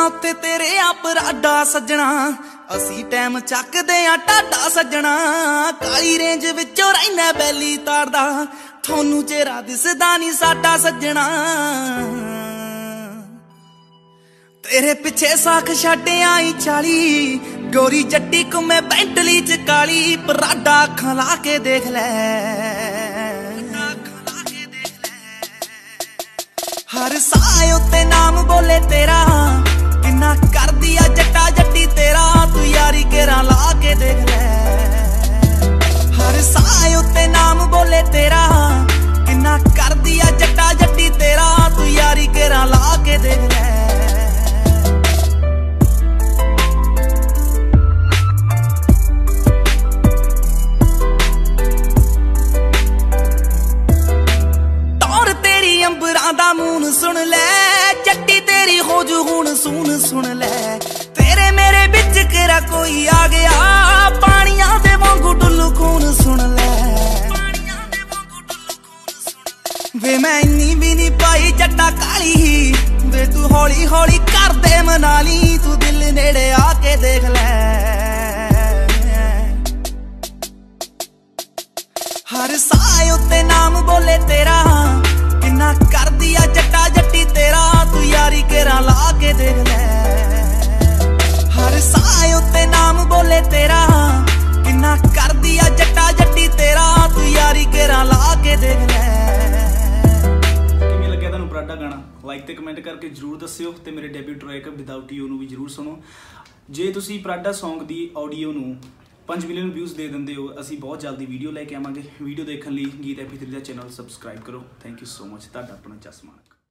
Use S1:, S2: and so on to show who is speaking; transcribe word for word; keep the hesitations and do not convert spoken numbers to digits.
S1: उत्ते तेरे अपराडा सजना, असी टैम चकदे आ टाडा सजना। काली रेंज विचों रहिना बैली तारदा, थोनू चेहरा दिसदा नी साडा सजना। तेरे पिछे साख छड्डे आई चाली, गोरी जट्टी घुमे बेंटली च काली। पराडा अखां ला के देख लै, हर साए उत्ते नाम बोले तेरा, किन्ना कर दिया जट्टा जट्टी तेरा। तू यारी केरा ला के देख ले, हर साए उत्ते नाम बोले तेरा, किन्ना कर दिया जट्टा जट्टी तेरा। तू यारी केरा ला के देख ले। अंबरां दा मून सुन ले, जट्टी तेरी हो जू हुण सून सुन ले। तेरे मेरे बिच केरा कोई आ गया, पानियां दे वांगू डुल्लू खून सुन ले। वे मैं इन्नी भी नी पाई जट्टा काली, वे तू हौली हौली कर दे मनाली। तू दिल नेड़े आके देख ले, हर साए उत्ते नाम बोले तेरा, किन्ना कर दिया जट्टा जट्टी तेरा। तू यारी केरा ला के देख ले, हर साए उत्ते नाम बोले तेरा, किन्ना कर दिया जट्टा जट्टी तेरा। तू यारी केरा ला के देख ले।
S2: किवें लग्गिया तुहानूं पराडा गाना? लाइक ते कमेंट करके जरूर दस्सिओ, ते मेरे डेब्यू ट्रैक विदाउट यू नूं भी जरूर सुनो। जे तुसीं पराडा सॉन्ग दी ऑडियो नूं पांच मिलियन व्यूज़ दे देंदे हो, असी बहुत जल्दी वीडियो लैके आवांगे। वीडियो देखने लिए गीत एम पी थ्री का चैनल सबसक्राइब करो। Thank you so much. तुहाडा अपना चश्मा।